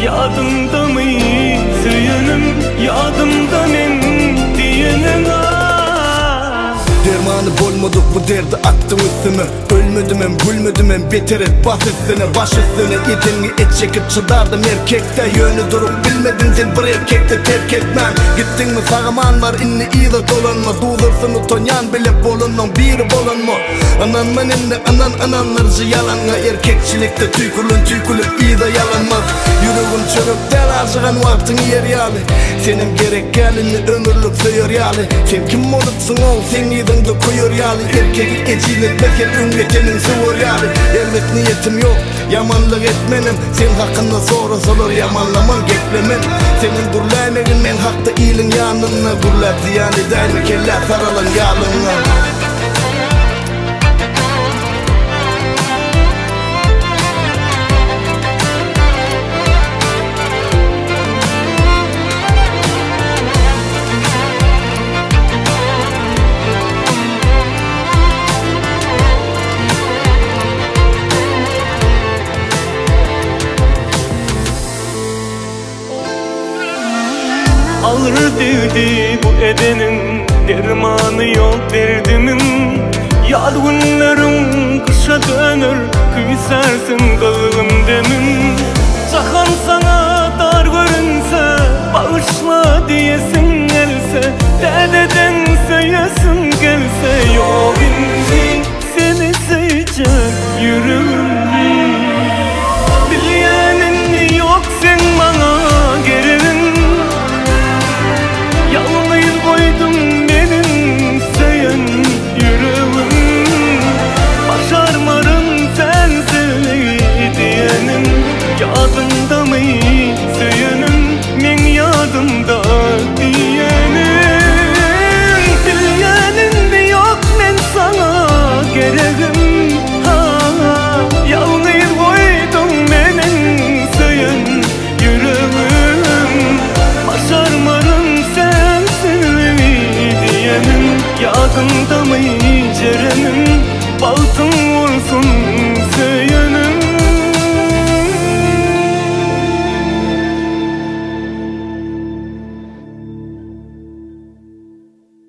yadımda mı söylenim, yadımda men diyenin. Dermanı bolmadık bu derdi attım üstüme. Ölmedim hem gülmedim hem beter et bas üstüne. Baş üstüne edingi et çekip çıdardım erkekte. Yönü durup bilmedin sen bir erkekte terk etmem. Gittin mi sağaman var inni iyi de dolanma. Duzursun utonyan bile bolunman biri bolunma. Ananman inni ananlarcı yalanma. Erkekçilikte tüykülün iyi de yalanmaz. Yüreğin çörük del aşıgan vaktin yer yali. Senin gerek gelini ömürlük söyür yali. Sen kim olupsun ol sen idinde koyur yali. Erkeki eciletmezken üngetenin sıvır yali. Elbet niyetim yok yamanlık etmenim. Sen hakkında sorusulur yamanlaman geklemen. Senin gurlaymenin men hakta iyilin yanına. Gurlar ziyan edayım kelle saralan yalına. Alır dedi bu edenin, dermanı yok derdimin. Yar günlerim kışa dönür, kıysarsın kılgım demin. Çakan sana dar görünse bağışla